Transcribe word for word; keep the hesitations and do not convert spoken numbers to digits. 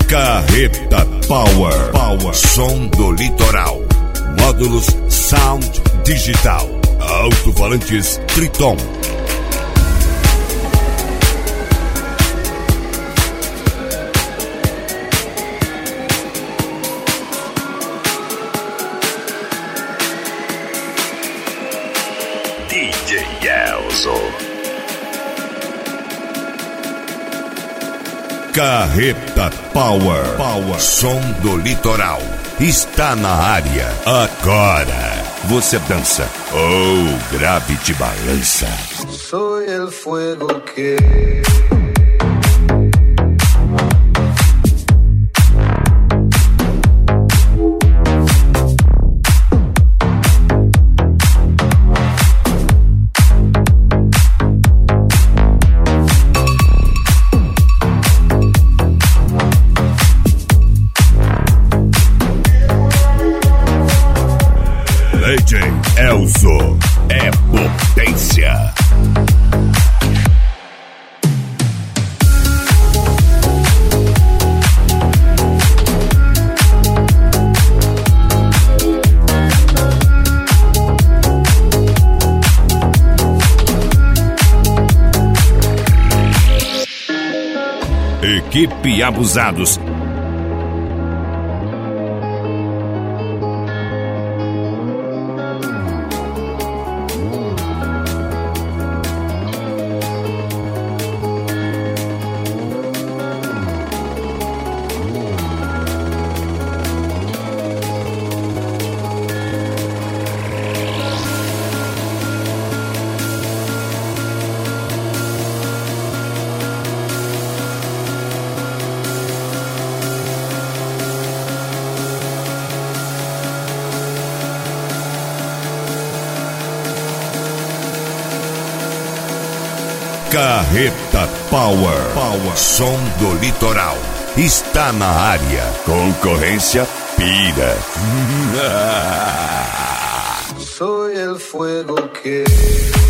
Carreta Power. Power. Som do litoral. Módulos Sound Digital. Alto-falantes Triton. D J Elzo. Carreta Power. Power. Som do litoral. Está na área. Agora você dança ou grave de balança. Soy el fuego que... D J Elzo é potência. Equipe Abusados. Carreta Power. Power. Som do litoral. Está na área. Concorrência pira. Soy el fuego que...